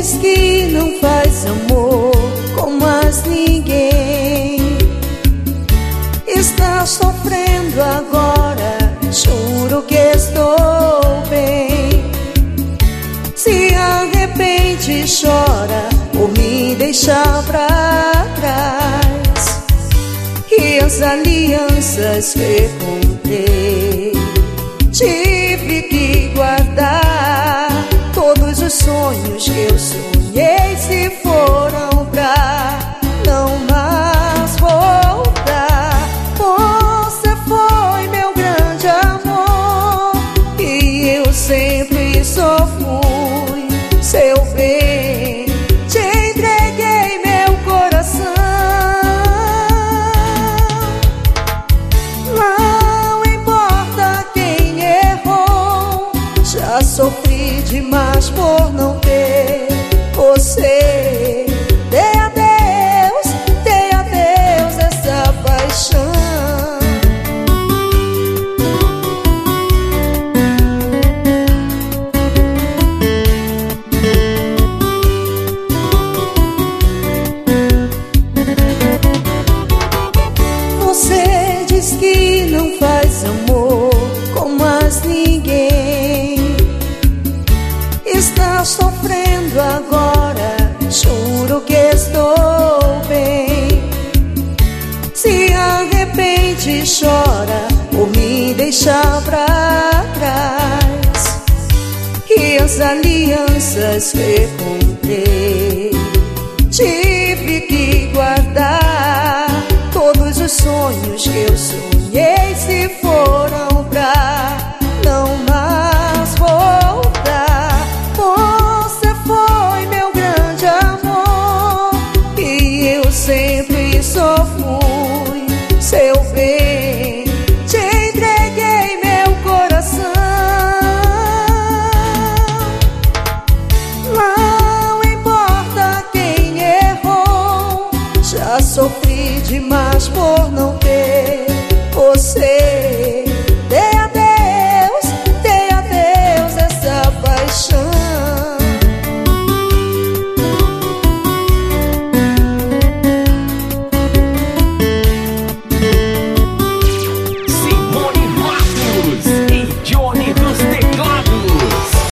diz que não faz amor com mais ninguém. Está sofrendo agora, juro que estou bem. Se arrepende e chora por me deixar pra trás. E as alianças que comprei tive que guardar. Todos os sonhos que eu sonhei se foram pra não mais voltar. Você foi meu grande amor e eu sempre só fui seu bem. Te entreguei meu coração. Não importa quem errou, já sofri demais por não ter você. Dê a Deus essa paixão. Você diz que não faz amor com mais ninguém. Está sofrendo agora, juro que estou bem. Se arrepende e chora por me deixar pra trás. E as alianças que comprei tive que guardar. Todos os sonhos que eu sonhei se foram pra não mais voltar. Você foi meu grande amor e eu sempre só fui seu bem. Te entreguei meu coração. Não importa quem errou, já sofri demais por não ter você. Dê a Deus essa paixão.